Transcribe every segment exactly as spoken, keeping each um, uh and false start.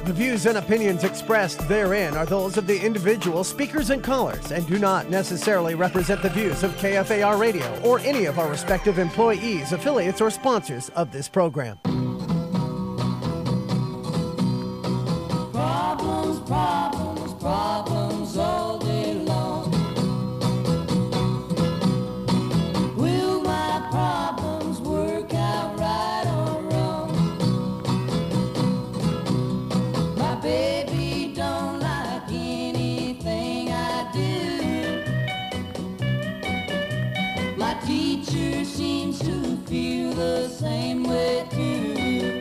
The views and opinions expressed therein are those of the individual speakers and callers and do not necessarily represent the views of K F A R Radio or any of our respective employees, affiliates, or sponsors of this program. Problems, problems, problems all day long. Will my problems work out right or wrong? My baby don't like anything I do. My teacher seems to feel the same way too.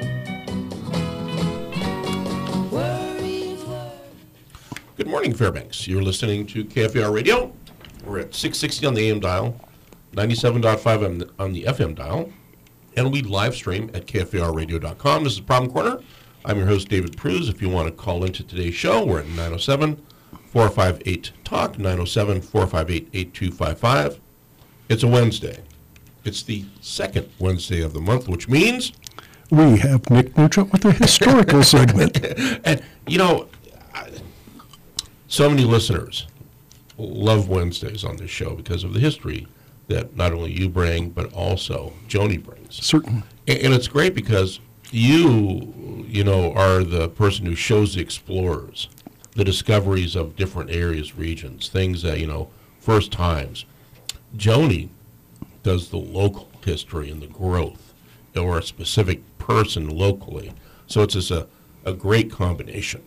Good morning, Fairbanks. You're listening to K F A R Radio. We're at six sixty on the A M dial, ninety-seven point five on the, on the F M dial, and we live stream at K F A R radio dot com. This is Problem Corner. I'm your host, David Pruz. If you want to call into today's show, we're at nine oh seven, four five eight, talk, nine oh seven, four five eight, eight two five five. It's a Wednesday. It's the second Wednesday of the month, which means we have Nick Nugent with a historical segment. And, you know, I, so many listeners love Wednesdays on this show because of the history that not only you bring, but also Joni brings. Certain. And, and it's great because you, you know, are the person who shows the explorers the discoveries of different areas, regions, things that, you know, first times. Joni does the local history and the growth, or a specific person locally. So it's just a, a great combination.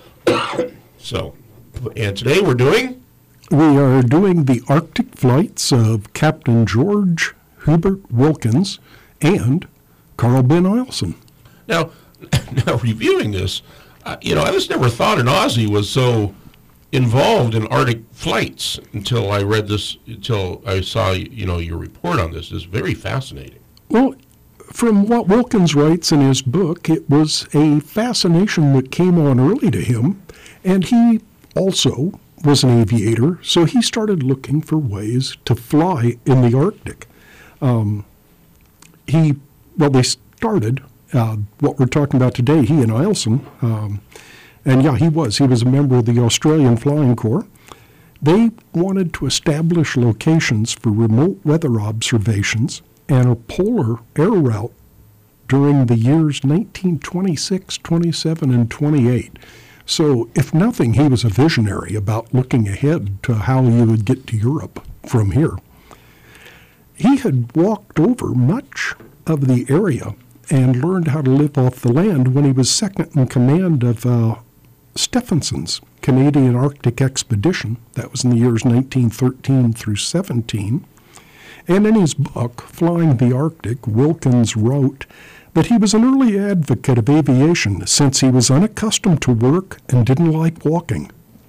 So, and today we're doing? We are doing the Arctic flights of Captain George Hubert Wilkins and Carl Ben Eielson. Now, now reviewing this, uh, you know, I just never thought an Aussie was so involved in Arctic flights until I read this, until I saw, you know, your report on this. It's very fascinating. Well, from what Wilkins writes in his book, it was a fascination that came on early to him, and he also was an aviator, so he started looking for ways to fly in the Arctic. Um, he, well, they started, uh, what we're talking about today, he and Eielson, um, and yeah, he was. He was a member of the Australian Flying Corps. They wanted to establish locations for remote weather observations and a polar air route during the years nineteen twenty-six, twenty-seven, and twenty-eight. So, if nothing, he was a visionary about looking ahead to how you would get to Europe from here. He had walked over much of the area and learned how to live off the land when he was second in command of uh, Stephenson's Canadian Arctic Expedition. That was in the years nineteen thirteen through seventeen. And in his book, Flying the Arctic, Wilkins wrote that he was an early advocate of aviation since he was unaccustomed to work and didn't like walking.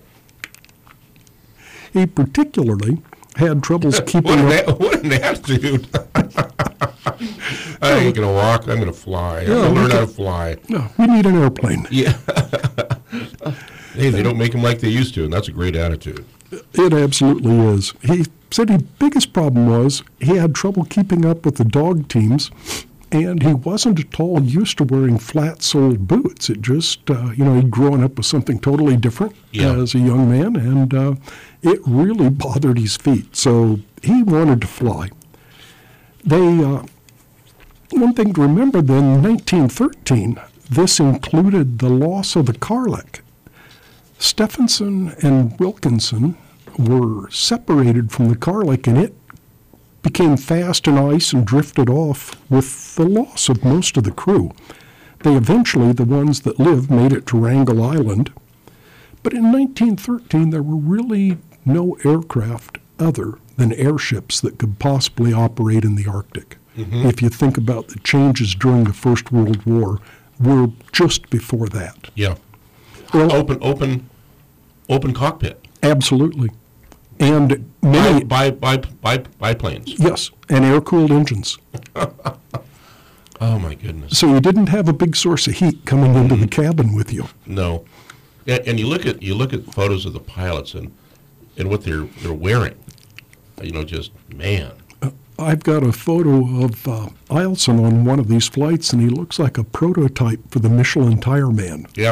He particularly had troubles keeping what, up. An, what an attitude. I ain't going to walk, I'm going to fly. I'm Yeah, going to learn can, how to fly. No, we need an airplane. Yeah. Hey, they don't make them like they used to, and that's a great attitude. It absolutely is. He said his biggest problem was he had trouble keeping up with the dog teams, and he wasn't at all used to wearing flat-soled boots. It just, uh, you know, he'd grown up with something totally different yeah. as a young man, and uh, it really bothered his feet. So he wanted to fly. They, uh, one thing to remember then, in nineteen thirteen, this included the loss of the Carlick. Stephenson and Wilkinson were separated from the Carlick, and it became fast in ice and drifted off with the loss of most of the crew. They eventually, the ones that lived, made it to Wrangel Island. But in nineteen thirteen, there were really no aircraft other than airships that could possibly operate in the Arctic. Mm-hmm. If you think about the changes during the First World War, we're just before that. Yeah. Well, open, open, open cockpit. Absolutely. And many by, by, by, by biplanes. Yes, and air-cooled engines. Oh, my goodness. So you didn't have a big source of heat coming into the cabin with you. No. And, and you look at you look at photos of the pilots and, and what they're they're wearing. You know, just, man. Uh, I've got a photo of uh, Eielson on one of these flights, and he looks like a prototype for the Michelin Tire Man. Yeah.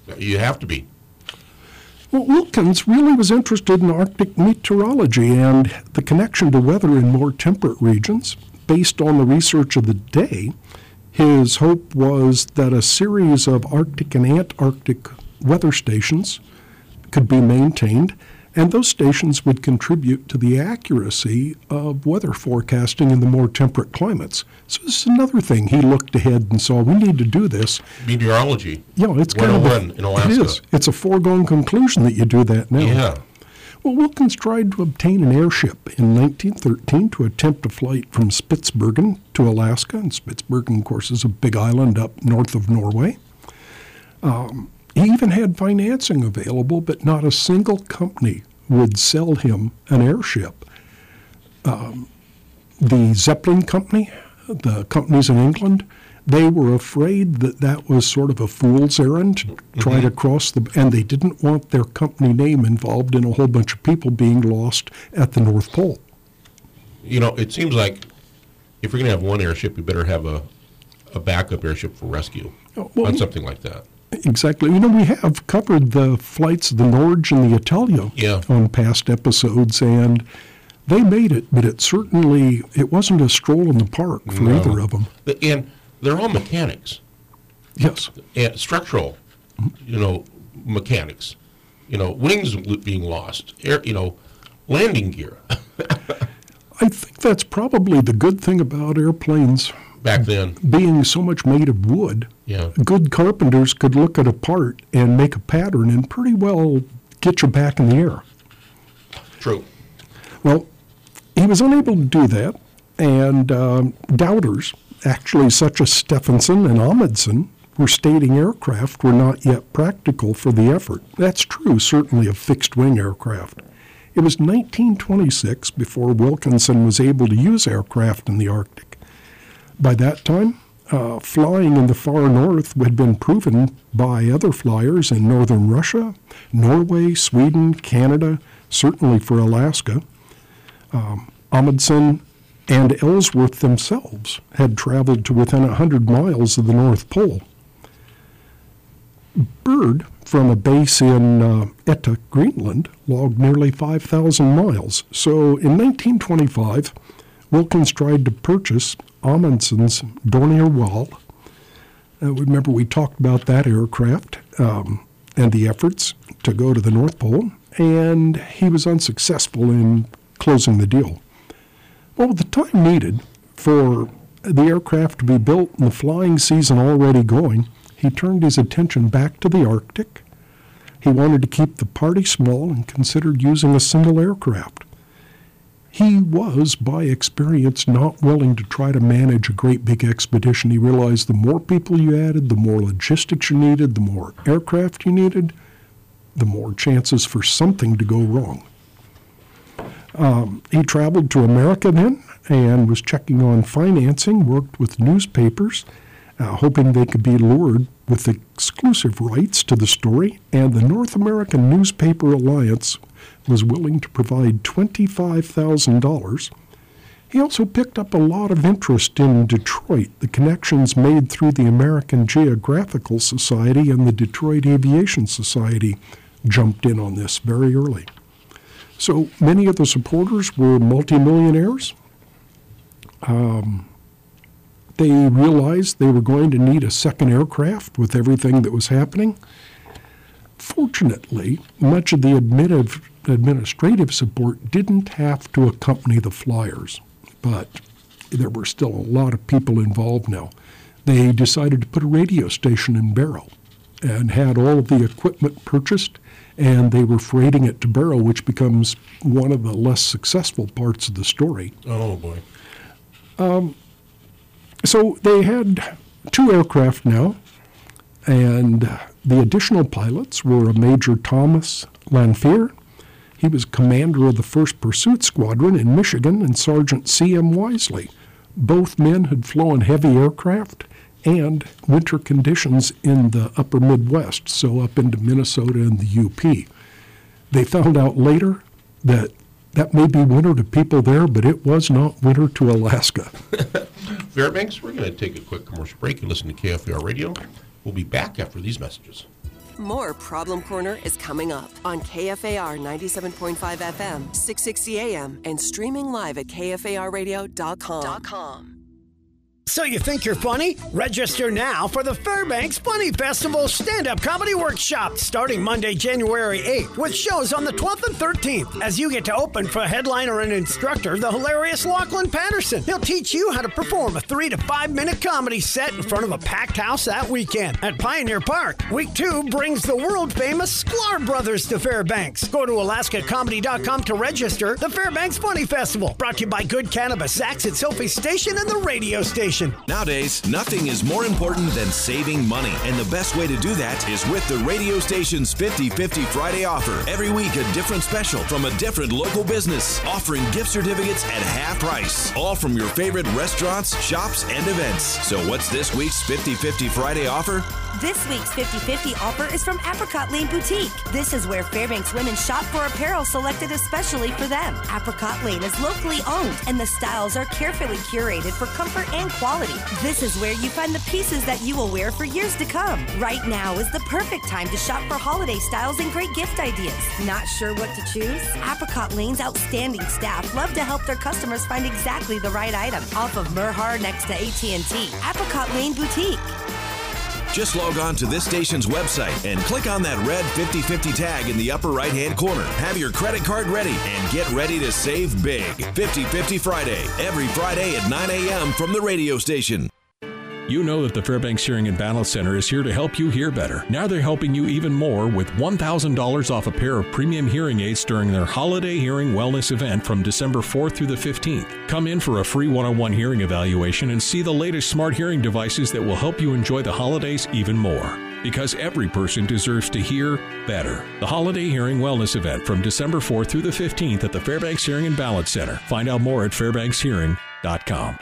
You have to be. Well, Wilkins really was interested in Arctic meteorology and the connection to weather in more temperate regions. Based on the research of the day, his hope was that a series of Arctic and Antarctic weather stations could be maintained, and those stations would contribute to the accuracy of weather forecasting in the more temperate climates. So this is another thing he looked ahead and saw, we need to do this. Meteorology. Yeah, it's kind of a, in Alaska. It is. It's a foregone conclusion that you do that now. Yeah. Well, Wilkins tried to obtain an airship in nineteen thirteen to attempt a flight from Spitsbergen to Alaska, and Spitsbergen, of course, is a big island up north of Norway. Um, he even had financing available, but not a single company would sell him an airship. Um, the Zeppelin Company, the companies in England, they were afraid that that was sort of a fool's errand to try Mm-hmm. to cross the, and they didn't want their company name involved in a whole bunch of people being lost at the North Pole. You know, it seems like if you're going to have one airship, you better have a, a backup airship for rescue Oh, well, on something like that. Exactly. You know, we have covered the flights of the Norge and the Italia Yeah. on past episodes, and they made it, but it certainly, it wasn't a stroll in the park for No. either of them. The- And they're all mechanics, Yes. and structural, you know, mechanics. You know, wings lo- being lost, air, you know, landing gear. I think that's probably the good thing about airplanes Back then, being so much made of wood. yeah. Good carpenters could look at a part and make a pattern and pretty well get you back in the air. True. Well, he was unable to do that, and um, doubters, actually such as Stephenson and Amundsen, were stating aircraft were not yet practical for the effort. That's true, certainly, of fixed-wing aircraft. It was nineteen twenty-six before Wilkinson was able to use aircraft in the Arctic. By that time, uh, flying in the far north had been proven by other flyers in northern Russia, Norway, Sweden, Canada, certainly for Alaska. Um, Amundsen and Ellsworth themselves had traveled to within one hundred miles of the North Pole. Byrd, from a base in uh, Etta, Greenland, logged nearly five thousand miles. So in nineteen twenty-five, Wilkins tried to purchase Amundsen's Dornier Wal. Uh, remember, we talked about that aircraft um, and the efforts to go to the North Pole, and he was unsuccessful in closing the deal. Well, with the time needed for the aircraft to be built and the flying season already going, he turned his attention back to the Arctic. He wanted to keep the party small and considered using a single aircraft. He was, by experience, not willing to try to manage a great big expedition. He realized the more people you added, the more logistics you needed, the more aircraft you needed, the more chances for something to go wrong. Um, he traveled to America then and was checking on financing, worked with newspapers, uh, hoping they could be lured with exclusive rights to the story, and the North American Newspaper Alliance was willing to provide twenty-five thousand dollars. He also picked up a lot of interest in Detroit. The connections made through the American Geographical Society and the Detroit Aviation Society jumped in on this very early. So many of the supporters were multimillionaires. Um, they realized they were going to need a second aircraft with everything that was happening. Fortunately, much of the admitiv- administrative support didn't have to accompany the flyers, but there were still a lot of people involved now. They decided to put a radio station in Barrow and had all of the equipment purchased, and they were freighting it to Barrow, which becomes one of the less successful parts of the story. Oh, boy. So they had two aircraft now, and the additional pilots were a Major Thomas Lanphier. He was commander of the first Pursuit Squadron in Michigan, and Sergeant C M Wisely. Both men had flown heavy aircraft and winter conditions in the upper Midwest, so up into Minnesota and the U P. They found out later that that may be winter to people there, but it was not winter to Alaska. Fairbanks, we're going to take a quick commercial break and listen to K F A R Radio. We'll be back after these messages. more Problem Corner is coming up on K F A R ninety-seven point five F M, six sixty A M, and streaming live at K F A R radio dot com. So you think you're funny? Register now for the Fairbanks Funny Festival Stand-Up Comedy Workshop starting Monday, January eighth, with shows on the twelfth and thirteenth, as you get to open for headliner and instructor, the hilarious Lachlan Patterson. He'll teach you how to perform a three to five minute comedy set in front of a packed house that weekend at Pioneer Park. Week two brings the world-famous Sklar Brothers to Fairbanks. Go to Alaska Comedy dot com to register. The Fairbanks Funny Festival, brought to you by Good Cannabis, Zax at Sophie Station, and the radio station. Nowadays, nothing is more important than saving money, and the best way to do that is with the radio station's fifty fifty Friday offer. Every week, a different special from a different local business, offering gift certificates at half price, all from your favorite restaurants, shops, and events. So what's this week's fifty fifty Friday offer? This week's fifty fifty offer is from Apricot Lane Boutique. This is where Fairbanks women shop for apparel selected especially for them. Apricot Lane is locally owned, and the styles are carefully curated for comfort and quality. This is where you find the pieces that you will wear for years to come. Right now is the perfect time to shop for holiday styles and great gift ideas. Not sure what to choose? Apricot Lane's outstanding staff love to help their customers find exactly the right item. Off of Merhar next to A T and T. Apricot Lane Boutique. Just log on to this station's website and click on that red fifty fifty tag in the upper right-hand corner. Have your credit card ready and get ready to save big. fifty fifty Friday, every Friday at nine A M from the radio station. You know that the Fairbanks Hearing and Balance Center is here to help you hear better. Now they're helping you even more with one thousand dollars off a pair of premium hearing aids during their Holiday Hearing Wellness event from December fourth through the fifteenth. Come in for a free one oh one hearing evaluation and see the latest smart hearing devices that will help you enjoy the holidays even more. Because every person deserves to hear better. The Holiday Hearing Wellness event from December fourth through the fifteenth at the Fairbanks Hearing and Balance Center. Find out more at fairbanks hearing dot com.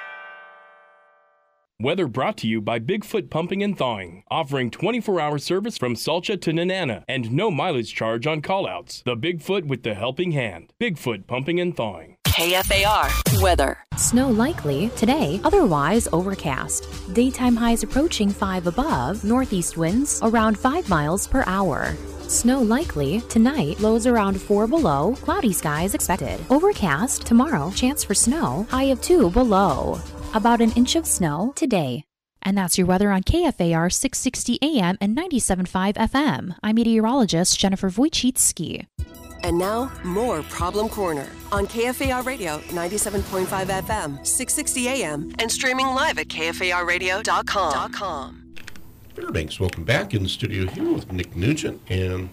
Weather brought to you by Bigfoot Pumping and Thawing, offering twenty-four hour service from Salcha to Nenana and no mileage charge on callouts. The Bigfoot with the helping hand. Bigfoot Pumping and Thawing. K F A R weather. Snow likely today, otherwise overcast. Daytime highs approaching five above, northeast winds around five miles per hour. Snow likely tonight, lows around four below, cloudy skies expected. Overcast tomorrow, chance for snow, high of two below. About an inch of snow today. And that's your weather on K F A R six sixty A M and ninety-seven point five F M. I'm meteorologist Jennifer Wojcicki. And now, more Problem Corner on K F A R Radio ninety-seven point five F M, six sixty A M, and streaming live at K F A R radio dot com. Fairbanks, welcome back in the studio here with Nick Nugent, and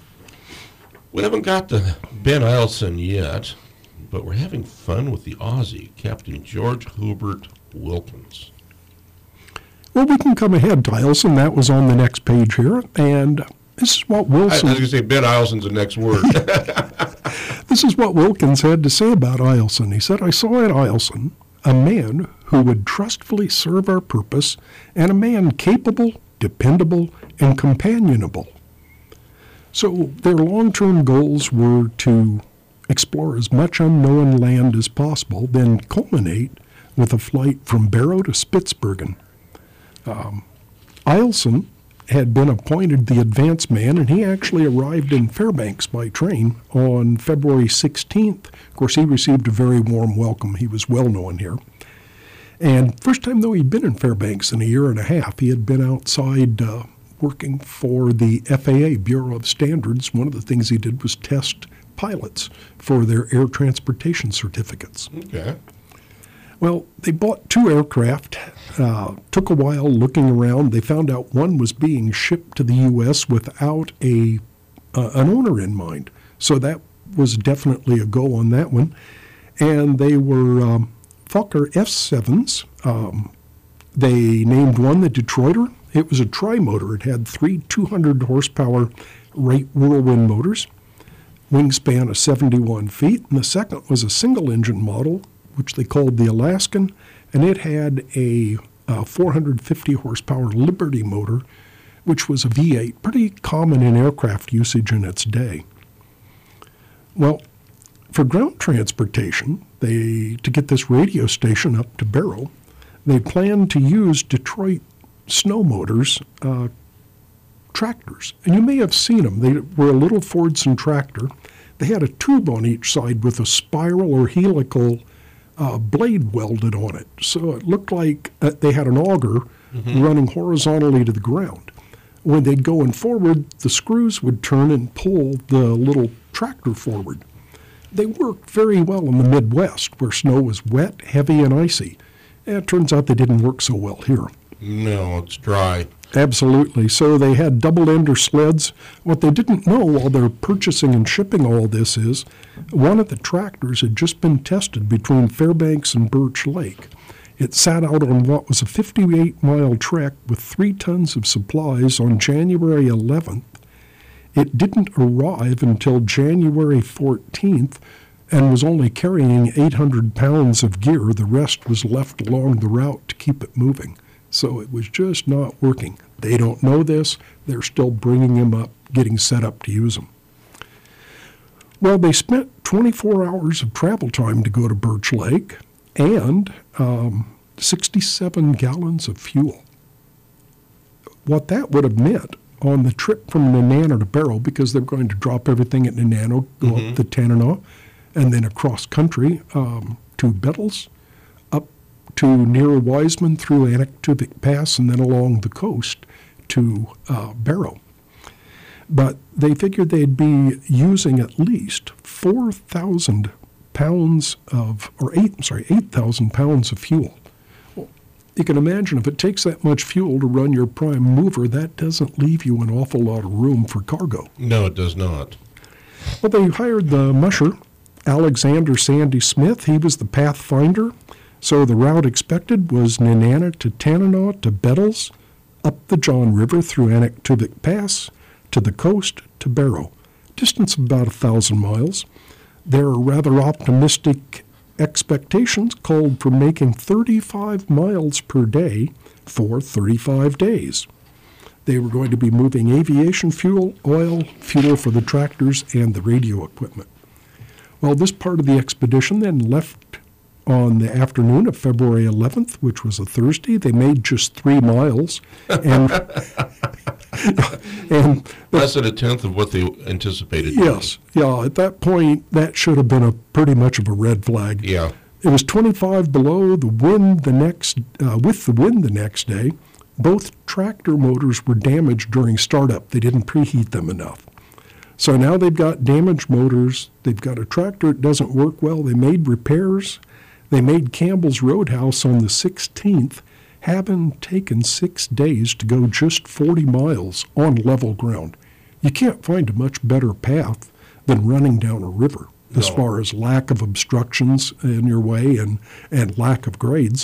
we haven't got to Ben Eielson yet, but we're having fun with the Aussie, Captain George Hubert Wilkins. Well, we can come ahead to Eielson. That was on the next page here, and this is what Wilson... I, I was going to say Ben Eielson's the next word. This is what Wilkins had to say about Eielson. He said, I saw in Eielson a man who would trustfully serve our purpose and a man capable, dependable, and companionable. So their long-term goals were to explore as much unknown land as possible, then culminate with a flight from Barrow to Spitsbergen. Um, Eielson had been appointed the advance man, and he actually arrived in Fairbanks by train on February sixteenth. Of course, he received a very warm welcome. He was well known here. And first time, though, he'd been in Fairbanks in a year and a half. He had been outside uh, working for the F A A, Bureau of Standards. One of the things he did was test pilots for their air transportation certificates. Okay. Well, they bought two aircraft, uh, took a while looking around. They found out one was being shipped to the U S without a uh, an owner in mind. So that was definitely a go on that one. And they were um, Fokker F sevens. Um, they named one the Detroiter. It was a tri-motor. It had three two hundred horsepower Wright Whirlwind motors, wingspan of seventy-one feet. And the second was a single-engine model, which they called the Alaskan, and it had a, a four hundred fifty horsepower Liberty motor, which was a V eight, pretty common in aircraft usage in its day. Well, for ground transportation, they to get this radio station up to Barrow, they planned to use Detroit snow motors, uh, tractors. And you may have seen them. They were a little Fordson tractor. They had a tube on each side with a spiral or helical uh, blade welded on it. So it looked like uh, they had an auger mm-hmm. running horizontally to the ground. When they'd go in forward, the screws would turn and pull the little tractor forward. They worked very well in the Midwest, where snow was wet, heavy, and icy. And it turns out they didn't work so well here. No, it's dry. Absolutely. So they had double-ender sleds. What they didn't know while they're purchasing and shipping all this is one of the tractors had just been tested between Fairbanks and Birch Lake. It sat out on what was a fifty-eight mile trek with three tons of supplies on January eleventh. It didn't arrive until January fourteenth and was only carrying eight hundred pounds of gear. The rest was left along the route to keep it moving. So it was just not working. They don't know this. They're still bringing them up, getting set up to use them. Well, they spent twenty-four hours of travel time to go to Birch Lake and um, sixty-seven gallons of fuel. What that would have meant on the trip from Nenana to Barrow, because they're going to drop everything at Nenana, go mm-hmm. up the Tanana, and then across country um, to Bettles, up to near Wiseman through Anaktuvik Pass, and then along the coast to uh, Barrow. But they figured they'd be using at least four thousand pounds of, or eight, I'm sorry, eight thousand pounds of fuel. Well, you can imagine if it takes that much fuel to run your prime mover, that doesn't leave you an awful lot of room for cargo. No, it does not. Well, they hired the musher, Alexander Sandy Smith. He was the pathfinder. So the route expected was Nenana to Tanana to Bettles, up the John River through Anaktuvik Pass, to the coast to Barrow. Distance of about a thousand miles. Their rather optimistic expectations called for making thirty-five miles per day for thirty-five days. They were going to be moving aviation fuel, oil, fuel for the tractors, and the radio equipment. Well, this part of the expedition then left on the afternoon of February eleventh, which was a Thursday. They made just three miles. And, and less than a tenth of what they anticipated. Yes. Yeah, at that point, that should have been a pretty much of a red flag. Yeah. It was twenty-five below, the wind the next, uh, with the wind the next day. Both tractor motors were damaged during startup. They didn't preheat them enough. So now they've got damaged motors. They've got a tractor that doesn't work well. They made repairs. They made Campbell's Roadhouse on the sixteenth, having taken six days to go just forty miles on level ground. You can't find a much better path than running down a river no. as far as lack of obstructions in your way and, and lack of grades.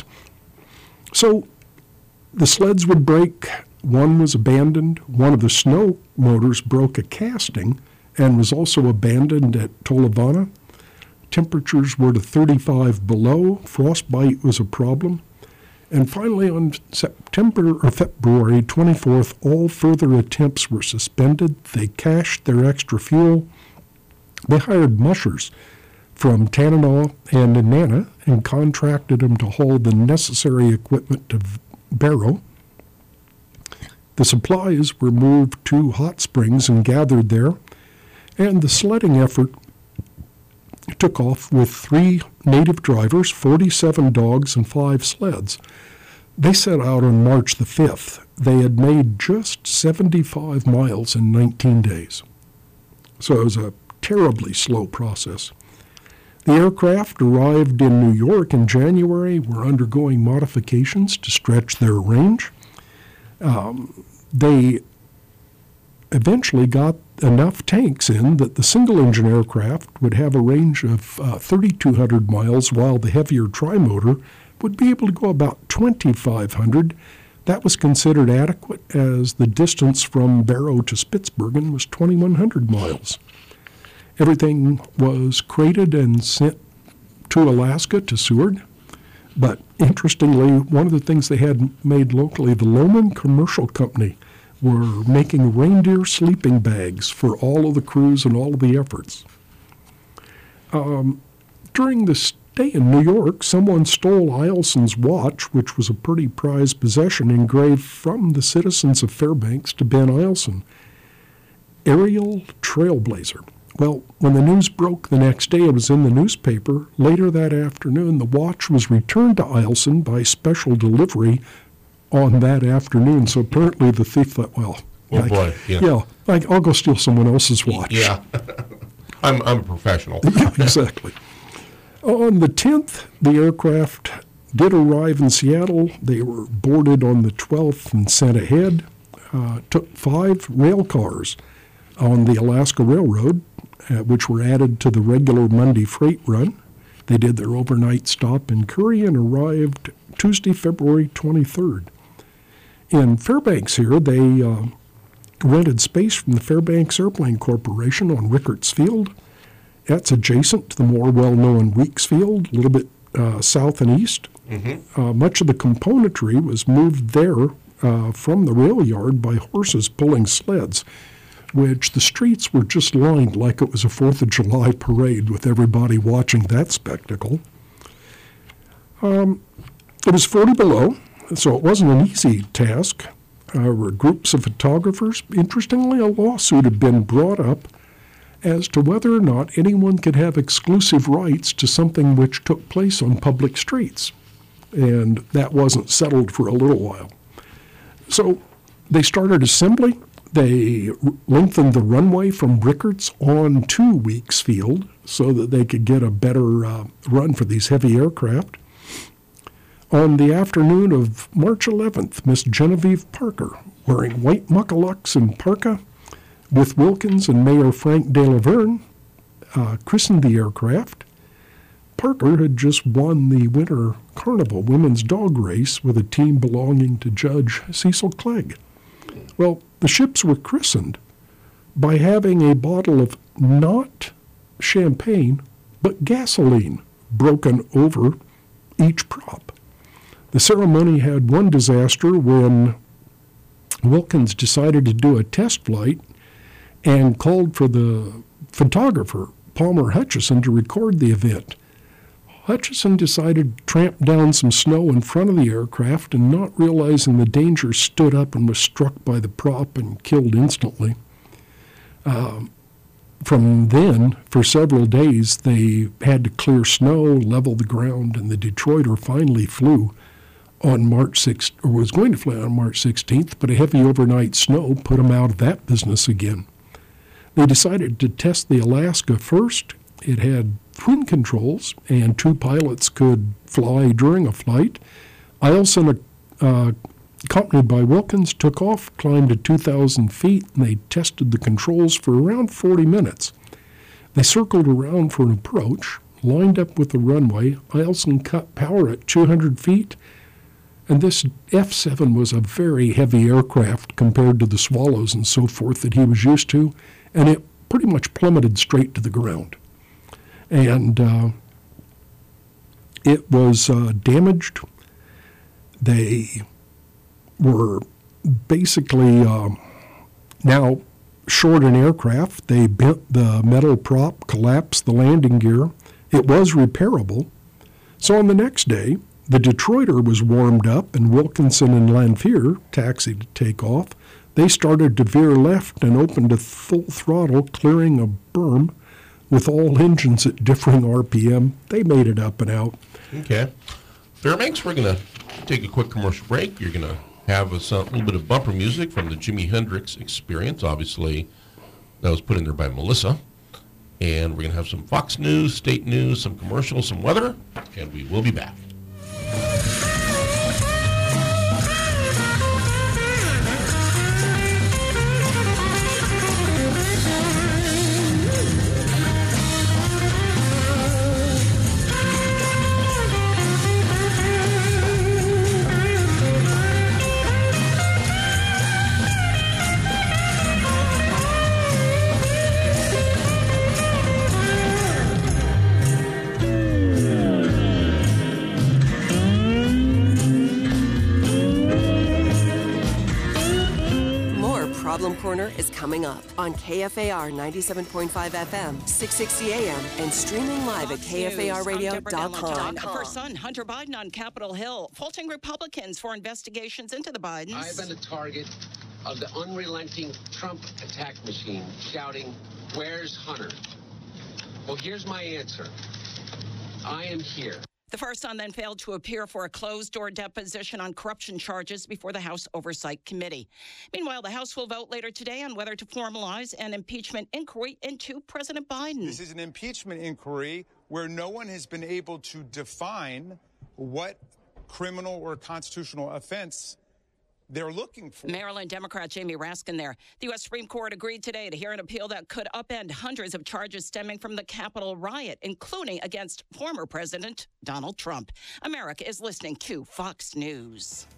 So the sleds would break. One was abandoned. One of the snow motors broke a casting and was also abandoned at Tolovana. Temperatures were to thirty-five below. Frostbite was a problem. And finally, on September or February twenty-fourth, all further attempts were suspended. They cached their extra fuel. They hired mushers from Tanana and Nenana and contracted them to haul the necessary equipment to Barrow. The supplies were moved to Hot Springs and gathered there, and the sledding effort took off with three native drivers, forty-seven dogs, and five sleds. They set out on March the fifth. They had made just seventy-five miles in nineteen days. So it was a terribly slow process. The aircraft arrived in New York in January, were undergoing modifications to stretch their range. Um, they eventually got enough tanks in that the single-engine aircraft would have a range of uh, thirty-two hundred miles, while the heavier trimotor would be able to go about twenty-five hundred. That was considered adequate, as the distance from Barrow to Spitsbergen was twenty-one hundred miles. Everything was crated and sent to Alaska, to Seward. But interestingly, one of the things they had made locally, the Lohman Commercial Company, were making reindeer sleeping bags for all of the crews and all of the efforts. Um, during this day in New York, someone stole Eilson's watch, which was a pretty prized possession engraved from the citizens of Fairbanks to Ben Eilson. Aerial Trailblazer. Well, when the news broke the next day, it was in the newspaper. Later that afternoon, the watch was returned to Eilson by special delivery on that afternoon. So apparently the thief thought, well, Oh, like, boy, yeah. yeah, like, I'll go steal someone else's watch. Yeah. I'm, I'm a professional. Yeah, exactly. On the tenth, the aircraft did arrive in Seattle. They were boarded on the twelfth and sent ahead. Uh, took five rail cars on the Alaska Railroad, uh, which were added to the regular Monday freight run. They did their overnight stop in Curry and arrived Tuesday, February twenty-third. In Fairbanks here, they uh, rented space from the Fairbanks Airplane Corporation on Rickards Field. That's adjacent to the more well-known Weeks Field, a little bit uh, south and east. Mm-hmm. Uh, much of the componentry was moved there uh, from the rail yard by horses pulling sleds, which the streets were just lined like it was a fourth of July parade with everybody watching that spectacle. Um, it was forty below, so it wasn't an easy task. Uh, there were groups of photographers. Interestingly, a lawsuit had been brought up as to whether or not anyone could have exclusive rights to something which took place on public streets. And that wasn't settled for a little while. So they started assembly. They lengthened the runway from Rickards on to Weeks Field so that they could get a better uh, run for these heavy aircraft. On the afternoon of March eleventh, Miss Genevieve Parker, wearing white muckalucks and parka, with Wilkins and Mayor Frank De La Verne, uh, christened the aircraft. Parker had just won the Winter Carnival women's dog race with a team belonging to Judge Cecil Clegg. Well, the ships were christened by having a bottle of not champagne, but gasoline broken over each prop. The ceremony had one disaster when Wilkins decided to do a test flight and called for the photographer, Palmer Hutchison, to record the event. Hutchison decided to tramp down some snow in front of the aircraft and, not realizing the danger, stood up and was struck by the prop and killed instantly. Uh, from then, for several days, they had to clear snow, level the ground, and the Detroiter finally flew on March sixth, or was going to fly on March sixteenth, but a heavy overnight snow put them out of that business again. They decided to test the Alaska first. It had twin controls, and two pilots could fly during a flight. Eilson, uh, accompanied by Wilkins, took off, climbed to two thousand feet, and they tested the controls for around forty minutes. They circled around for an approach, lined up with the runway. Eilson cut power at two hundred feet, and this F seven was a very heavy aircraft compared to the Swallows and so forth that he was used to, and it pretty much plummeted straight to the ground. And uh, it was uh, damaged. They were basically uh, now short an aircraft. They bent the metal prop, collapsed the landing gear. It was repairable. So on the next day, the Detroiter was warmed up, and Wilkinson and Lanphier taxied to take off. They started to veer left and opened to full throttle, clearing a berm. With all engines at differing R P M, they made it up and out. Okay. Fairbanks, we're going to take a quick commercial break. You're going to have a little bit of bumper music from the Jimi Hendrix Experience. Obviously, that was put in there by Melissa. And we're going to have some Fox News, state news, some commercials, some weather, and we will be back. coming up on K F A R ninety-seven point five F M, six sixty A M, and streaming live at K F A R radio dot com. First son, Hunter Biden on Capitol Hill, faulting Republicans for investigations into the Bidens. I've been the target of the unrelenting Trump attack machine, shouting, "Where's Hunter?" Well, here's my answer. I am here. The first son then failed to appear for a closed-door deposition on corruption charges before the House Oversight Committee. Meanwhile, the House will vote later today on whether to formalize an impeachment inquiry into President Biden. This is an impeachment inquiry where no one has been able to define what criminal or constitutional offense they're looking for. Maryland Democrat Jamie Raskin there. The U S Supreme Court agreed today to hear an appeal that could upend hundreds of charges stemming from the Capitol riot, including against former President Donald Trump. America is listening to Fox News.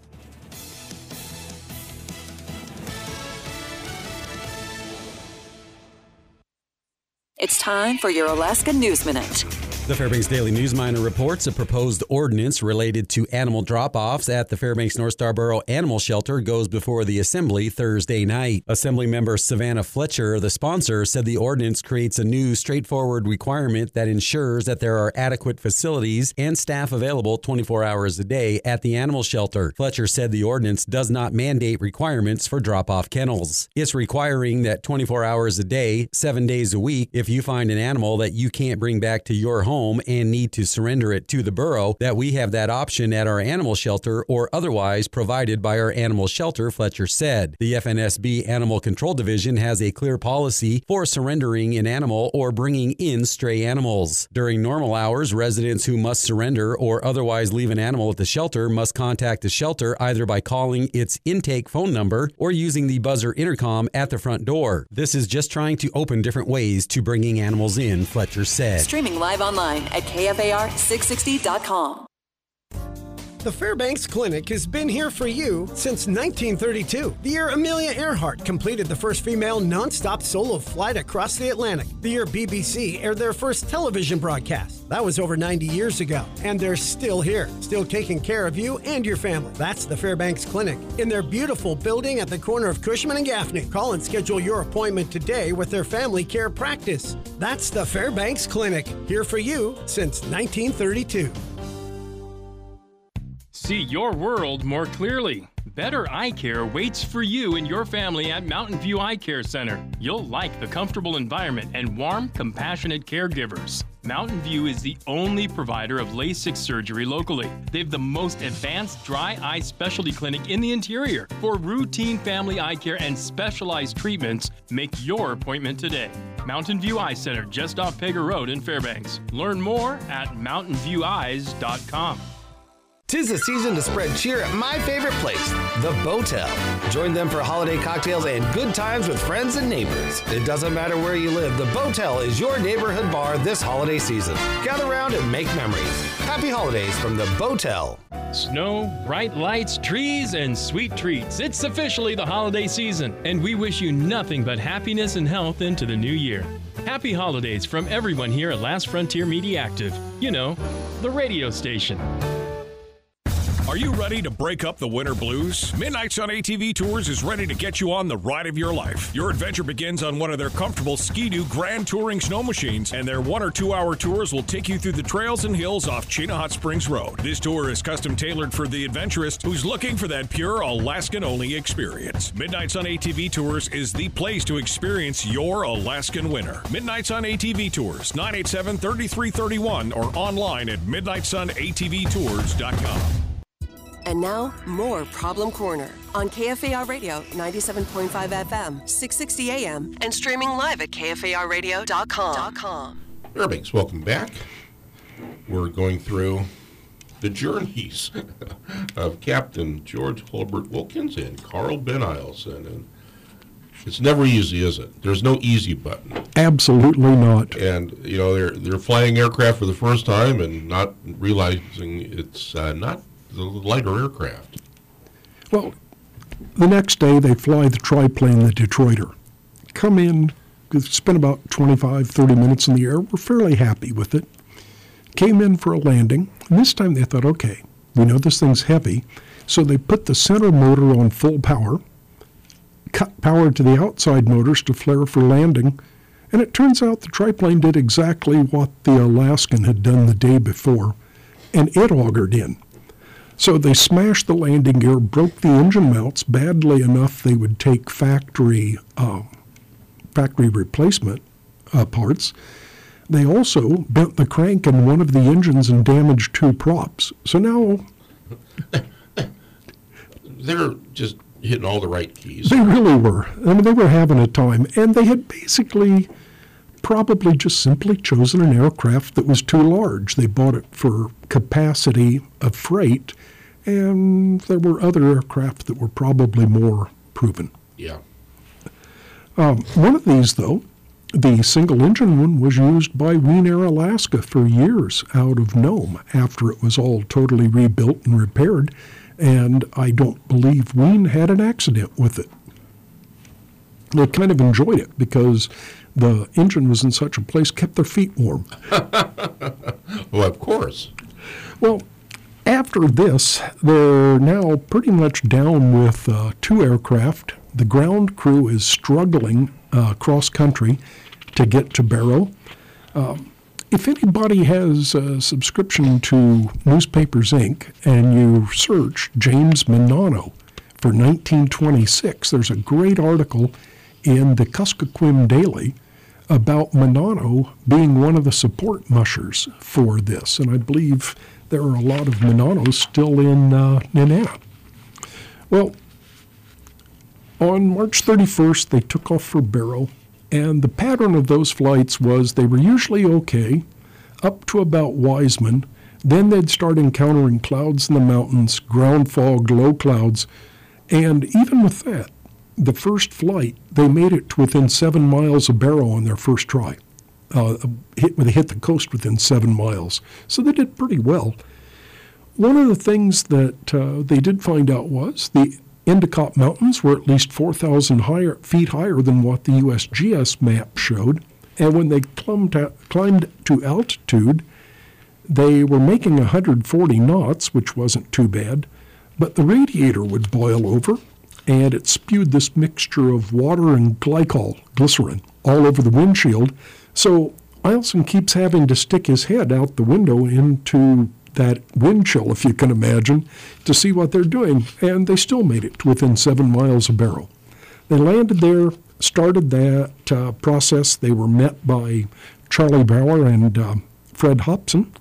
It's time for your Alaska News Minute. The Fairbanks Daily News Miner reports a proposed ordinance related to animal drop-offs at the Fairbanks North Starborough Animal Shelter goes before the Assembly Thursday night. Assembly member Savannah Fletcher, the sponsor, said the ordinance creates a new straightforward requirement that ensures that there are adequate facilities and staff available twenty-four hours a day at the animal shelter. Fletcher said the ordinance does not mandate requirements for drop-off kennels. It's requiring that twenty-four hours a day, seven days a week, if you find an animal that you can't bring back to your home and need to surrender it to the borough, that we have that option at our animal shelter or otherwise provided by our animal shelter, Fletcher said. The F N S B Animal Control Division has a clear policy for surrendering an animal or bringing in stray animals. During normal hours, residents who must surrender or otherwise leave an animal at the shelter must contact the shelter either by calling its intake phone number or using the buzzer intercom at the front door. This is just trying to open different ways to bringing animals in, Fletcher said. Streaming live online at K F A R six sixty dot com. The Fairbanks Clinic has been here for you since nineteen thirty-two, the year Amelia Earhart completed the first female nonstop solo flight across the Atlantic, the year B B C aired their first television broadcast. That was over ninety years ago, and they're still here, still taking care of you and your family. That's the Fairbanks Clinic in their beautiful building at the corner of Cushman and Gaffney. Call and schedule your appointment today with their family care practice. That's the Fairbanks Clinic, here for you since nineteen thirty-two. See your world more clearly. Better eye care waits for you and your family at Mountain View Eye Care Center. You'll like the comfortable environment and warm, compassionate caregivers. Mountain View is the only provider of LASIK surgery locally. They have the most advanced dry eye specialty clinic in the interior. For routine family eye care and specialized treatments, make your appointment today. Mountain View Eye Center, just off Pager Road in Fairbanks. Learn more at mountain view eyes dot com. 'Tis the season to spread cheer at my favorite place, the Botel. Join them for holiday cocktails and good times with friends and neighbors. It doesn't matter where you live, the Botel is your neighborhood bar this holiday season. Gather around and make memories. Happy holidays from the Botel. Snow, bright lights, trees, and sweet treats. It's officially the holiday season, and we wish you nothing but happiness and health into the new year. Happy holidays from everyone here at Last Frontier Media Active. You know, the radio station. Are you ready to break up the winter blues? Midnight Sun A T V Tours is ready to get you on the ride of your life. Your adventure begins on one of their comfortable Ski-Doo Grand Touring snow machines, and their one or two hour tours will take you through the trails and hills off Chena Hot Springs Road. This tour is custom tailored for the adventurist who's looking for that pure Alaskan-only experience. Midnight Sun A T V Tours is the place to experience your Alaskan winter. Midnight Sun A T V Tours, nine eight seven, three three three one or online at midnight sun a t v tours dot com. And now, more Problem Corner on K F A R Radio ninety-seven point five F M, six sixty A M, and streaming live at K F A R radio dot com. Fairbanks, welcome back. We're going through the journeys of Captain George Holbert Wilkins and Carl Ben Eielson. And it's never easy, is it? There's no easy button. Absolutely not. And, you know, they're, they're flying aircraft for the first time and not realizing it's uh, not the lighter aircraft. Well, the next day they fly the triplane, the Detroiter. Come in, spent about twenty-five, thirty minutes in the air. We're fairly happy with it. Came in for a landing, and this time they thought, okay, we know this thing's heavy, so they put the center motor on full power, cut power to the outside motors to flare for landing, and it turns out the triplane did exactly what the Alaskan had done the day before, and it augered in. So they smashed the landing gear, broke the engine mounts badly enough they would take factory uh, factory replacement uh, parts. They also bent the crank in one of the engines and damaged two props. So now they're just hitting all the right keys. They really were. I mean, they were having a time, and they had basically probably just simply chosen an aircraft that was too large. They bought it for capacity of freight, and there were other aircraft that were probably more proven. Yeah. Um, one of these, though, the single-engine one, was used by Wien Air Alaska for years out of Nome after it was all totally rebuilt and repaired, and I don't believe Wien had an accident with it. They kind of enjoyed it because the engine was in such a place, kept their feet warm. Well, of course. Well, after this, they're now pretty much down with uh, two aircraft. The ground crew is struggling uh, cross-country to get to Barrow. Um, if anybody has a subscription to Newspapers, Incorporated, and you search James Manano for nineteen twenty-six, there's a great article in the Kuskokwim Daily about Manano being one of the support mushers for this. And I believe there are a lot of Mananos still in uh, Nanana. Well, on March thirty-first, they took off for Barrow, and the pattern of those flights was they were usually okay up to about Wiseman. Then they'd start encountering clouds in the mountains, ground fog, low clouds, and even with that, the first flight, they made it to within seven miles of Barrow on their first try. Uh, hit, they hit the coast within seven miles. So they did pretty well. One of the things that uh, they did find out was the Endicott Mountains were at least four thousand higher, feet higher than what the U S G S map showed. And when they climbed to, climbed to altitude, they were making one hundred forty knots, which wasn't too bad. But the radiator would boil over, and it spewed this mixture of water and glycol, glycerin, all over the windshield. So Eielson keeps having to stick his head out the window into that wind chill, if you can imagine, to see what they're doing. And they still made it to within seven miles of Barrow. They landed there, started that uh, process. They were met by Charlie Bauer and uh, Fred Hobson.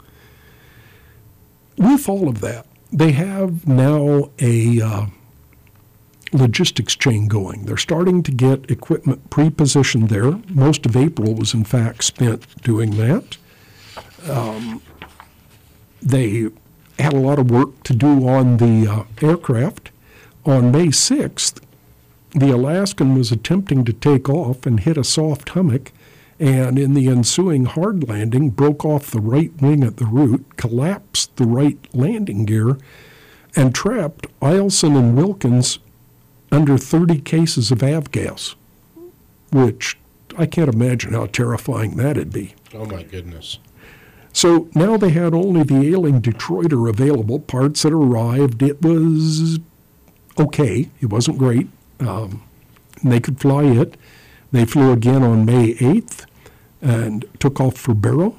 With all of that, they have now a uh, logistics chain going. They're starting to get equipment pre-positioned there. Most of April was, in fact, spent doing that. Um, they had a lot of work to do on the uh, aircraft. On May sixth, the Alaskan was attempting to take off and hit a soft hummock, and in the ensuing hard landing, broke off the right wing at the root, collapsed the right landing gear, and trapped Eielson and Wilkins under thirty cases of avgas, which I can't imagine how terrifying that'd be. Oh, my goodness. So now they had only the ailing Detroiter available. Parts had arrived. It was okay. It wasn't great. Um, they could fly it. They flew again on May eighth and took off for Barrow.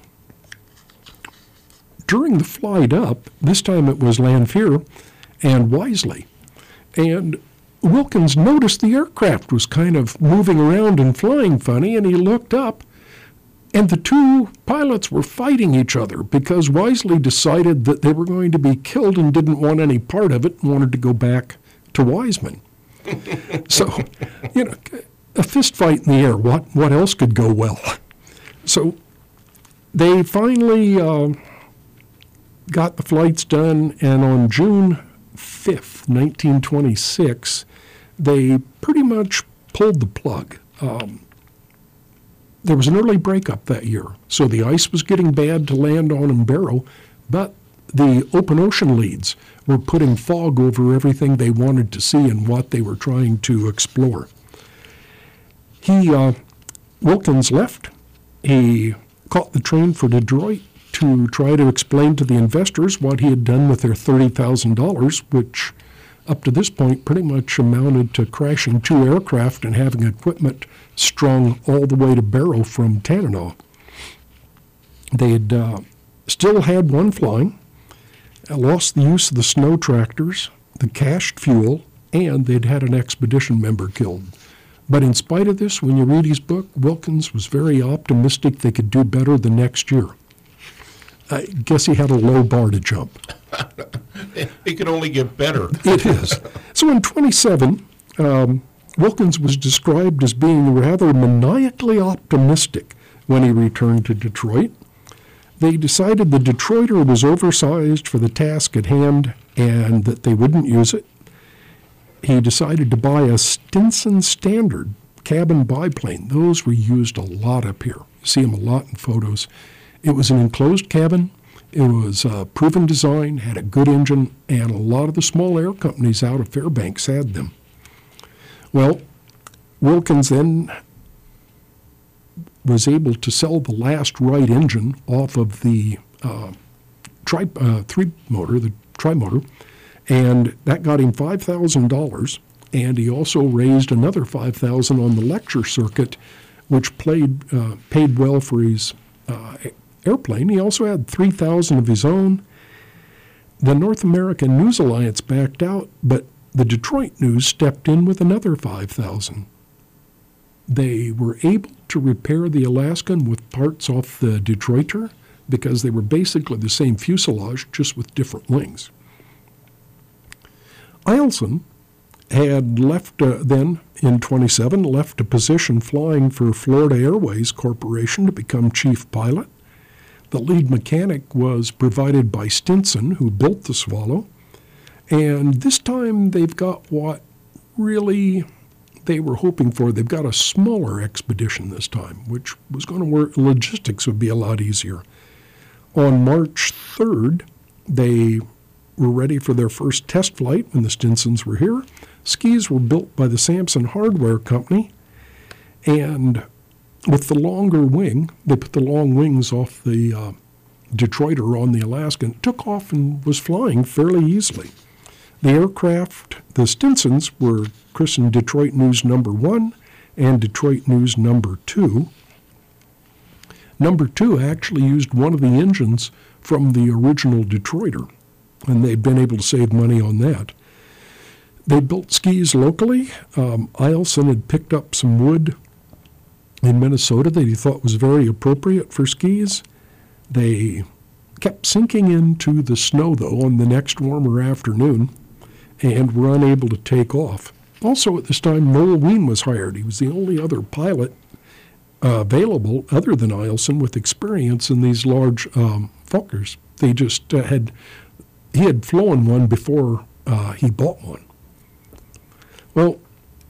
During the flight up, this time it was Lanphier and Wisely. And Wilkins noticed the aircraft was kind of moving around and flying funny, and he looked up, and the two pilots were fighting each other because Wisely decided that they were going to be killed and didn't want any part of it and wanted to go back to Wiseman. So, you know, a fist fight in the air, what, what else could go well? So they finally uh, got the flights done, and on June fifth, nineteen twenty-six, they pretty much pulled the plug. Um, there was an early breakup that year, so the ice was getting bad to land on in Barrow, but the open ocean leads were putting fog over everything they wanted to see and what they were trying to explore. He, uh, Wilkins left. He caught the train for Detroit to try to explain to the investors what he had done with their thirty thousand dollars, which up to this point pretty much amounted to crashing two aircraft and having equipment strung all the way to Barrow from Tanana. They had uh, still had one flying, lost the use of the snow tractors, the cached fuel, and they'd had an expedition member killed. But in spite of this, when you read his book, Wilkins was very optimistic they could do better the next year. I guess he had a low bar to jump. It could only get better. It is. So in twenty-seven, um, Wilkins was described as being rather maniacally optimistic when he returned to Detroit. They decided the Detroiter was oversized for the task at hand and that they wouldn't use it. He decided to buy a Stinson Standard cabin biplane. Those were used a lot up here. You see them a lot in photos. It was an enclosed cabin. It was a proven design, had a good engine, and a lot of the small air companies out of Fairbanks had them. Well, Wilkins then was able to sell the last Wright engine off of the uh, tri, uh, three-motor, the tri-motor, and that got him five thousand dollars, and he also raised another five thousand dollars on the lecture circuit, which played, uh, paid well for his uh, airplane. He also had three thousand dollars of his own. The North American News Alliance backed out, but the Detroit News stepped in with another five thousand dollars. They were able to repair the Alaskan with parts off the Detroiter because they were basically the same fuselage, just with different wings. Eielson had left uh, then, in twenty-seven, left a position flying for Florida Airways Corporation to become chief pilot. The lead mechanic was provided by Stinson, who built the Swallow. And this time they've got what really they were hoping for. They've got a smaller expedition this time, which was going to work. Logistics would be a lot easier. On March third, they were ready for their first test flight when the Stinsons were here. Skis were built by the Sampson Hardware Company, and with the longer wing, they put the long wings off the uh, Detroiter on the Alaskan, took off and was flying fairly easily. The aircraft, the Stinsons, were christened Detroit News Number One and Detroit News Number Two. Number Two actually used one of the engines from the original Detroiter, and they'd been able to save money on that. They built skis locally. Um, Eielson had picked up some wood in Minnesota that he thought was very appropriate for skis. They kept sinking into the snow, though, on the next warmer afternoon and were unable to take off. Also at this time, Noel Wien was hired. He was the only other pilot uh, available, other than Eielson, with experience in these large um, Fokkers. They just uh, had, he had flown one before uh, he bought one. Well,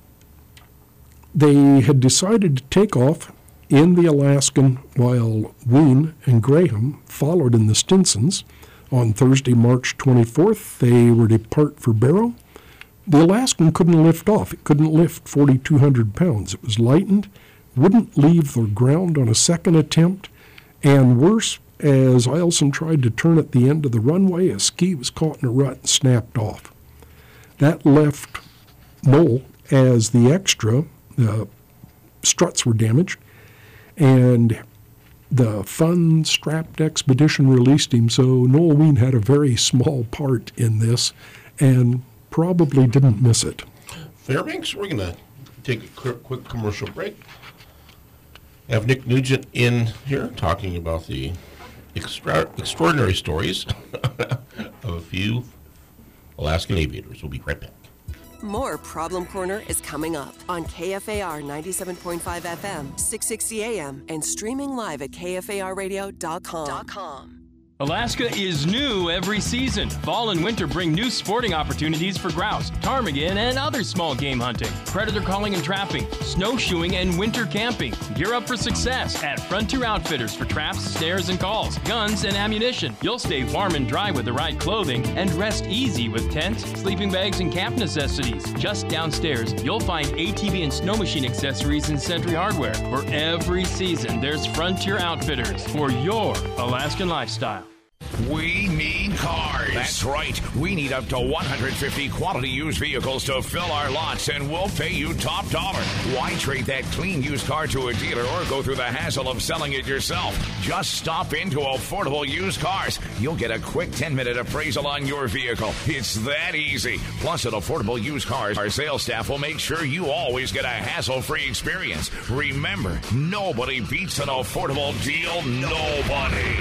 they had decided to take off in the Alaskan while Wien and Graham followed in the Stinsons. On Thursday, March twenty-fourth, they were to depart for Barrow. The Alaskan couldn't lift off. It couldn't lift forty-two hundred pounds. It was lightened, wouldn't leave the ground on a second attempt, and worse, as Eielson tried to turn at the end of the runway, a ski was caught in a rut and snapped off. That left Noel as the extra. The struts were damaged, and the fun-strapped expedition released him, so Noel Wien had a very small part in this and probably didn't miss it. Fairbanks, we're going to take a quick, quick commercial break. Have Nick Nugent in here talking about the extra, extraordinary stories of a few Alaskan aviators. We'll be right back. More Problem Corner is coming up on K F A R ninety-seven point five F M, six sixty A M, and streaming live at K F A R radio dot com. Alaska is new every season. Fall and winter bring new sporting opportunities for grouse, ptarmigan, and other small game hunting, predator calling and trapping, snowshoeing, and winter camping. Gear up for success at Frontier Outfitters for traps, snares, and calls, guns, and ammunition. You'll stay warm and dry with the right clothing and rest easy with tents, sleeping bags, and camp necessities. Just downstairs, you'll find A T V and snow machine accessories and Sentry hardware. For every season, there's Frontier Outfitters for your Alaskan lifestyle. We need cars. That's right. We need up to one hundred fifty quality used vehicles to fill our lots, and we'll pay you top dollar. Why trade that clean used car to a dealer or go through the hassle of selling it yourself? Just stop into Affordable Used Cars. You'll get a quick ten-minute appraisal on your vehicle. It's that easy. Plus, at Affordable Used Cars, our sales staff will make sure you always get a hassle-free experience. Remember, nobody beats an affordable deal. Nobody.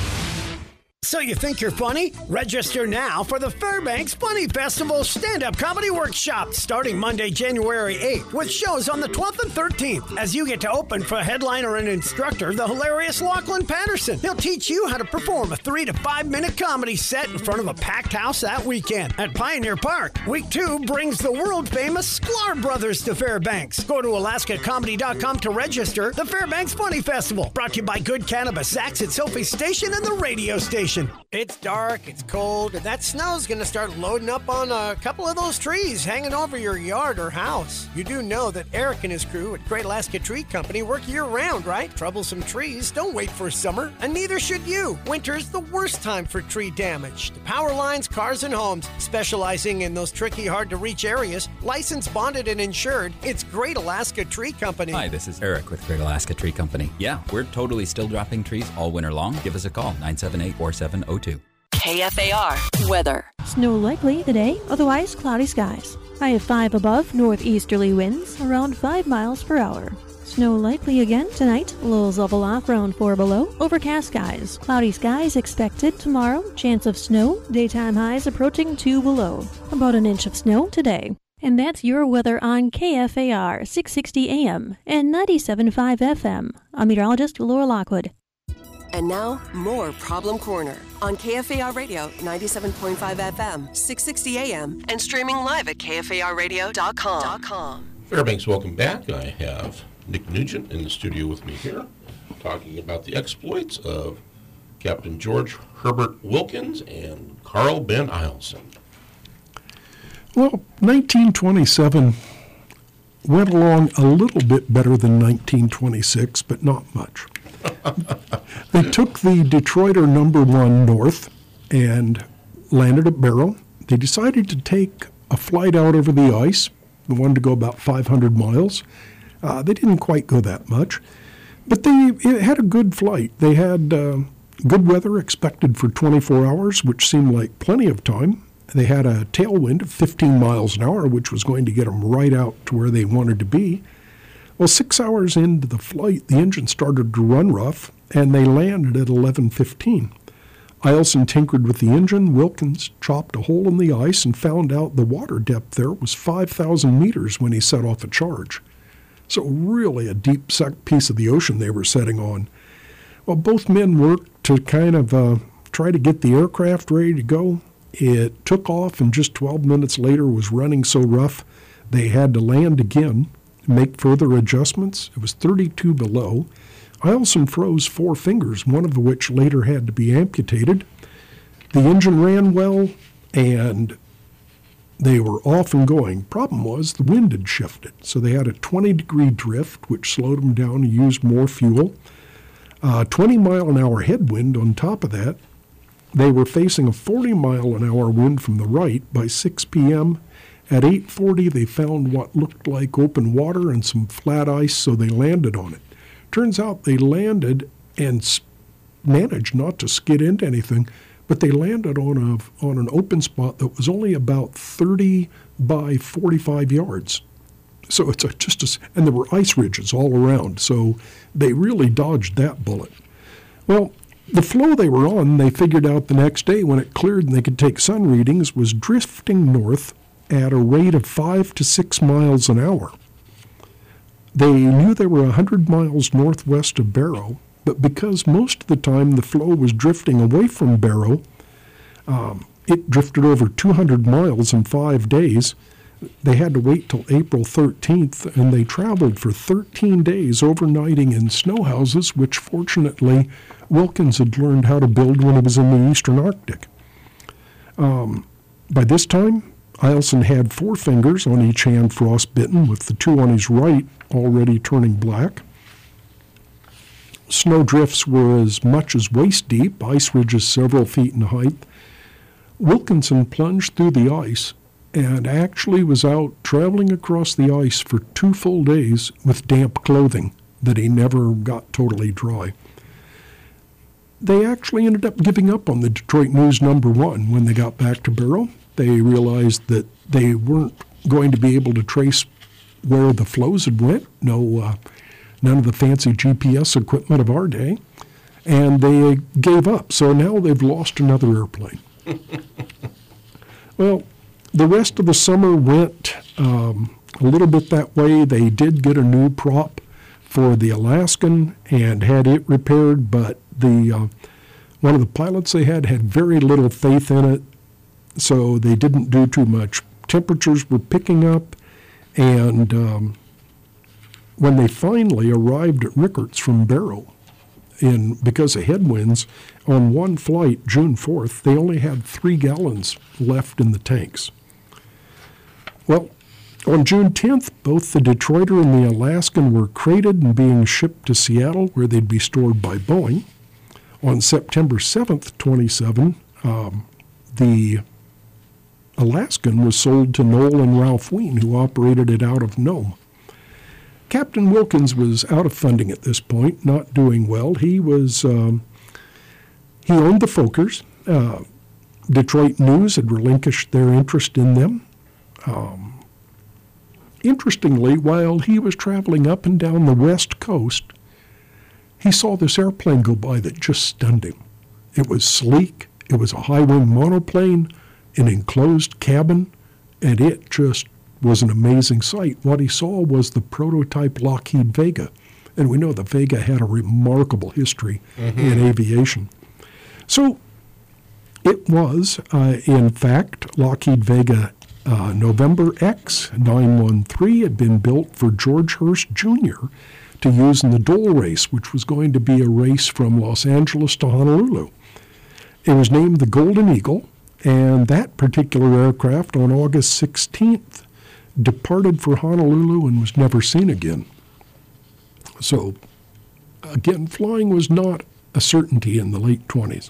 So you think you're funny? Register now for the Fairbanks Funny Festival Stand-Up Comedy Workshop starting Monday, January eighth, with shows on the twelfth and thirteenth, as you get to open for headliner and instructor, the hilarious Lachlan Patterson. He'll teach you how to perform a three to five minute comedy set in front of a packed house that weekend at Pioneer Park. Week two brings the world-famous Sklar Brothers to Fairbanks. Go to Alaska Comedy dot com to register. The Fairbanks Funny Festival, brought to you by Good Cannabis, Zach's at Sophie Station, and the radio station. It's dark, it's cold, and that snow's gonna start loading up on a couple of those trees hanging over your yard or house. You do know that Eric and his crew at Great Alaska Tree Company work year-round, right? Troublesome trees don't wait for summer, and neither should you. Winter's the worst time for tree damage. The power lines, cars, and homes, specializing in those tricky, hard-to-reach areas, licensed, bonded, and insured, it's Great Alaska Tree Company. Hi, this is Eric with Great Alaska Tree Company. Yeah, we're totally still dropping trees all winter long. Give us a call, nine seven eight, four seven zero two. K F A R weather. Snow likely today, otherwise cloudy skies. High of five above, northeasterly winds around five miles per hour. Snow likely again tonight, lows level off around four below, overcast skies. Cloudy skies expected tomorrow, chance of snow, daytime highs approaching two below. About an inch of snow today. And that's your weather on K F A R six sixty A M and ninety-seven point five F M. I'm meteorologist Laura Lockwood. And now, more Problem Corner on K F A R Radio, ninety-seven point five F M, six sixty A M, and streaming live at K F A R radio dot com. Fairbanks, welcome back. I have Nick Nugent in the studio with me here, talking about the exploits of Captain George Herbert Wilkins and Carl Ben Eielson. Well, nineteen twenty-seven went along a little bit better than nineteen twenty-six, but not much. They took the Detroiter number one north and landed at Barrow. They decided to take a flight out over the ice. They wanted to go about five hundred miles. Uh, they didn't quite go that much, but they it had a good flight. They had uh, good weather expected for twenty-four hours, which seemed like plenty of time. They had a tailwind of fifteen miles an hour, which was going to get them right out to where they wanted to be. Well, six hours into the flight, the engine started to run rough, and they landed at eleven fifteen. Eielson tinkered with the engine. Wilkins chopped a hole in the ice and found out the water depth there was five thousand meters when he set off a charge. So really a deep piece of the ocean they were setting on. Well, both men worked to kind of uh, try to get the aircraft ready to go. It took off, and just twelve minutes later was running so rough they had to land again, make further adjustments. It was thirty-two below. Eielson froze four fingers, one of which later had to be amputated. The engine ran well, and they were off and going. Problem was the wind had shifted, so they had a twenty degree drift, which slowed them down and used more fuel. Uh, twenty mile an hour headwind on top of that. They were facing a forty mile an hour wind from the right by six p.m. At eight forty, they found what looked like open water and some flat ice, so they landed on it. Turns out they landed and managed not to skid into anything, but they landed on a on an open spot that was only about thirty by forty-five yards. So it's a, just a, and there were ice ridges all around, so they really dodged that bullet. Well, the flow they were on, they figured out the next day when it cleared and they could take sun readings, was drifting north at a rate of five to six miles an hour. They knew they were one hundred miles northwest of Barrow, but because most of the time the flow was drifting away from Barrow, um, it drifted over two hundred miles in five days. They had to wait till April thirteenth, and they traveled for thirteen days, overnighting in snow houses, which fortunately Wilkins had learned how to build when he was in the eastern Arctic. Um, by this time, Eielson had four fingers on each hand frostbitten, with the two on his right already turning black. snow drifts were as much as waist deep, ice ridges several feet in height, Wilkinson plunged through the ice and actually was out traveling across the ice for two full days with damp clothing that he never got totally dry. They actually ended up giving up on the Detroit News number one when they got back to Barrow. They realized that they weren't going to be able to trace where the flows had went, no, uh, none of the fancy G P S equipment of our day, and they gave up. So now they've lost another airplane. Well, the rest of the summer went um, a little bit that way. They did get a new prop for the Alaskan and had it repaired, but the uh, one of the pilots they had had very little faith in it, so they didn't do too much. Temperatures were picking up, and um, when they finally arrived at Rickards from Barrow, in because of headwinds, on one flight, June fourth, they only had three gallons left in the tanks. Well, on June tenth, both the Detroiter and the Alaskan were crated and being shipped to Seattle, where they'd be stored by Boeing. On September seventh, twenty-seven, um, the Alaskan was sold to Noel and Ralph Ween, who operated it out of Nome. Captain Wilkins was out of funding at this point, not doing well. He was um, he owned the Fokkers. Uh, Detroit News had relinquished their interest in them. Um, interestingly, while he was traveling up and down the West Coast, he saw this airplane go by that just stunned him. It was sleek. It was a high-wing monoplane, an enclosed cabin, and it just was an amazing sight. What he saw was the prototype Lockheed Vega, and we know the Vega had a remarkable history mm-hmm. in aviation. So it was, uh, in fact, Lockheed Vega uh, November X nine one three had been built for George Hurst Junior to use in the Dole race, which was going to be a race from Los Angeles to Honolulu. It was named the Golden Eagle, and that particular aircraft on August sixteenth departed for Honolulu and was never seen again. So, again, flying was not a certainty in the late twenties.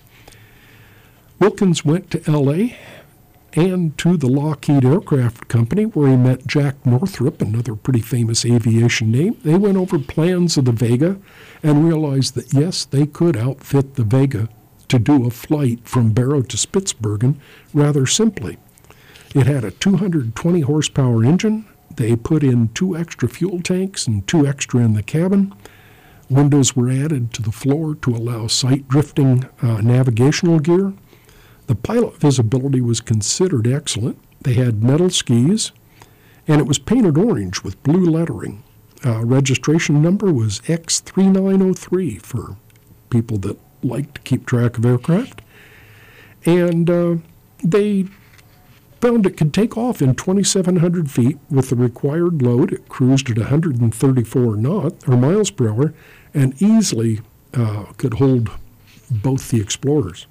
Wilkins went to L A and to the Lockheed Aircraft Company, where he met Jack Northrop, another pretty famous aviation name. They went over plans of the Vega and realized that, yes, they could outfit the Vega to do a flight from Barrow to Spitsbergen rather simply. It had a two hundred twenty horsepower engine. They put in two extra fuel tanks and two extra in the cabin. Windows were added to the floor to allow sight drifting uh, navigational gear. The pilot visibility was considered excellent. They had metal skis, and it was painted orange with blue lettering. Uh, registration number was X three nine oh three for people that like to keep track of aircraft. And uh, they found it could take off in twenty-seven hundred feet with the required load. It cruised at one hundred thirty-four knots or miles per hour, and easily uh, could hold both the Explorers.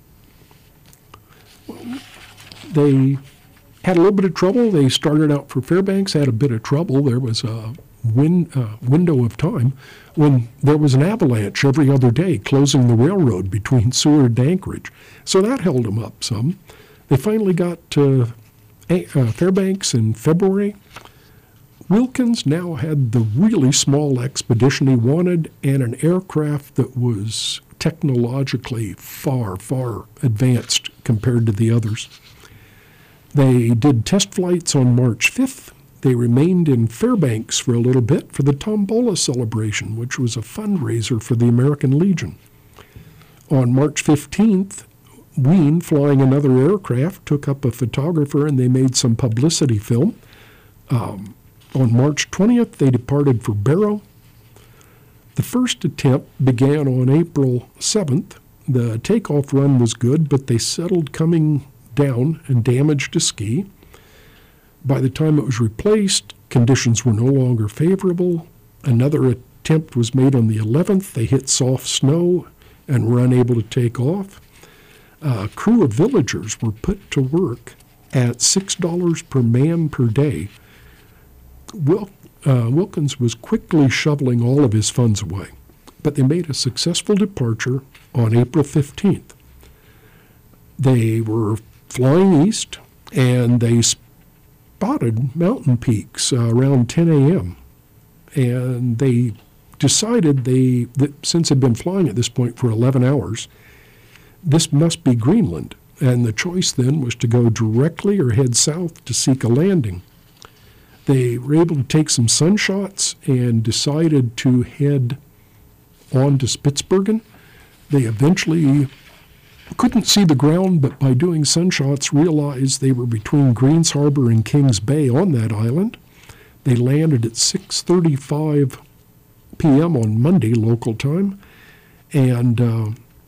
They had a little bit of trouble. They started out for Fairbanks, had a bit of trouble. There was a win, uh, window of time when there was an avalanche every other day closing the railroad between Seward and Anchorage. So that held them up some. They finally got to uh, Fairbanks in February. Wilkins now had the really small expedition he wanted and an aircraft that was technologically far, far advanced compared to the others. They did test flights on March fifth. They remained in Fairbanks for a little bit for the Tombola celebration, which was a fundraiser for the American Legion. On March fifteenth, Ween, flying another aircraft, took up a photographer and they made some publicity film. Um, on March twentieth, they departed for Barrow. The first attempt began on April seventh. The takeoff run was good, but they settled coming down and damaged a ski. By the time it was replaced, conditions were no longer favorable. Another attempt was made on the eleventh. They hit soft snow and were unable to take off. A crew of villagers were put to work at six dollars per man per day. Wil- uh, Wilkins was quickly shoveling all of his funds away. but they made a successful departure on April fifteenth. They were flying east, and they spotted mountain peaks uh, around ten a.m., and they decided they that since they'd been flying at this point for eleven hours, this must be Greenland, and the choice then was to go directly or head south to seek a landing. They were able to take some sunshots and decided to head on to Spitsbergen. They eventually couldn't see the ground, but by doing sunshots realized they were between Greens Harbor and Kings Bay on that island. They landed at six thirty-five p.m. on Monday local time, and uh,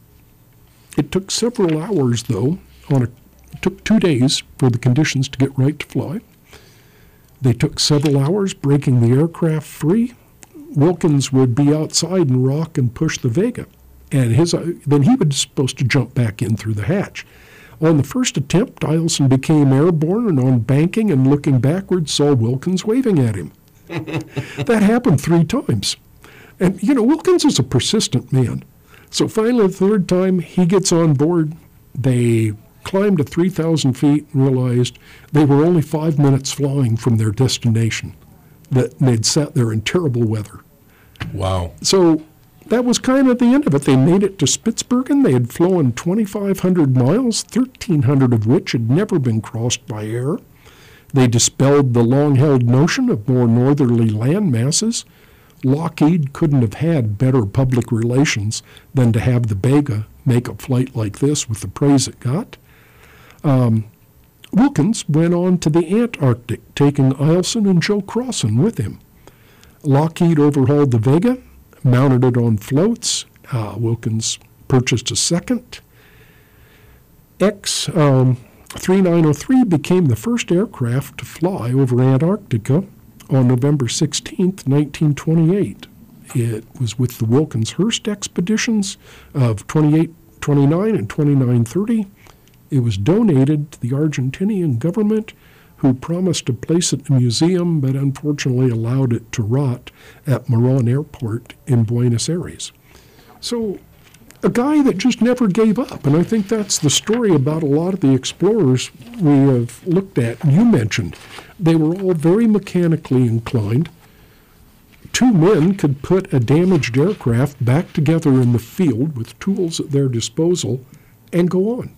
it took several hours, though. On a, it took two days for the conditions to get right to fly. They took several hours breaking the aircraft free. Wilkins would be outside and rock and push the Vega, and his uh, then he was supposed to jump back in through the hatch. On the first attempt, Eielson became airborne, and on banking and looking backwards saw Wilkins waving at him. That happened three times. And, you know, Wilkins is a persistent man. So finally, the third time, he gets on board. They climbed to three thousand feet and realized they were only five minutes flying from their destination. That they'd sat there in terrible weather. Wow. So that was kind of the end of it. They made it to Spitsbergen. They had flown twenty-five hundred miles, thirteen hundred of which had never been crossed by air. They dispelled the long-held notion of more northerly land masses. Lockheed couldn't have had better public relations than to have the Vega make a flight like this with the praise it got. Um, Wilkins went on to the Antarctic, taking Eielson and Joe Crossan with him. Lockheed overhauled the Vega, mounted it on floats. Uh, Wilkins purchased a second. X um, thirty-nine oh three became the first aircraft to fly over Antarctica on November sixteenth, nineteen twenty-eight. It was with the Wilkins-Hearst expeditions of twenty-eight twenty-nine and twenty-nine thirty. It was donated to the Argentinian government, who promised to place it in a museum, but unfortunately allowed it to rot at Morón Airport in Buenos Aires. So a guy that just never gave up, and I think that's the story about a lot of the explorers we have looked at. You mentioned they were all very mechanically inclined. Two men could put a damaged aircraft back together in the field with tools at their disposal and go on.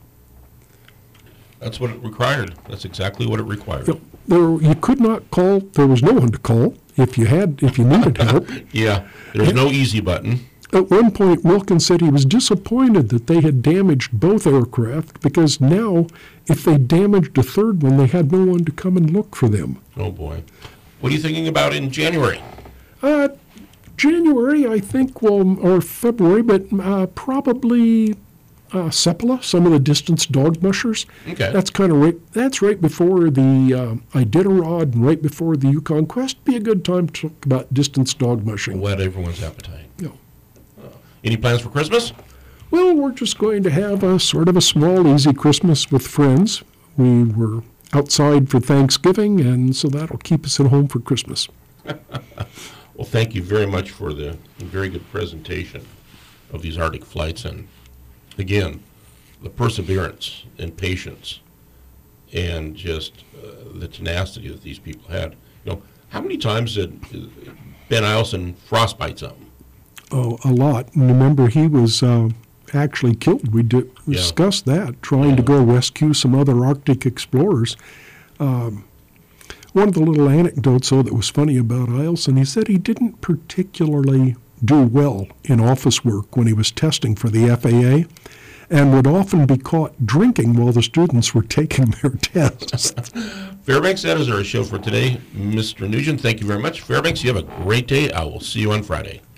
That's what it required. That's exactly what it required. You, know, there, you could not call. There was no one to call if you had, if you needed help. Yeah, there's no easy button. At one point, Wilkins said he was disappointed that they had damaged both aircraft because now, if they damaged a third one, they had no one to come and look for them. Oh, boy. What are you thinking about in January? Uh, January, I think, well, or February, but uh, probably uh, Sepala, some of the distance dog mushers. Okay. That's kind of right, that's right before the uh, Iditarod and right before the Yukon Quest. Be a good time to talk about distance dog mushing. Whet everyone's appetite. Yeah. Any plans for Christmas? Well, we're just going to have a sort of a small, easy Christmas with friends. We were outside for Thanksgiving, and so that'll keep us at home for Christmas. Well, thank you very much for the very good presentation of these Arctic flights, and again, the perseverance and patience and just uh, the tenacity that these people had. You know, how many times did Ben Eielson frostbite something? Oh, a lot. And remember, he was uh, actually killed. We did Yeah. discuss that, trying Yeah. to go rescue some other Arctic explorers. Um, one of the little anecdotes, though, that was funny about Eielson, he said he didn't particularly do well in office work when he was testing for the F A A and would often be caught drinking while the students were taking their tests. Fairbanks, that is our show for today. Mister Nugent, thank you very much. Fairbanks, you have a great day. I will see you on Friday.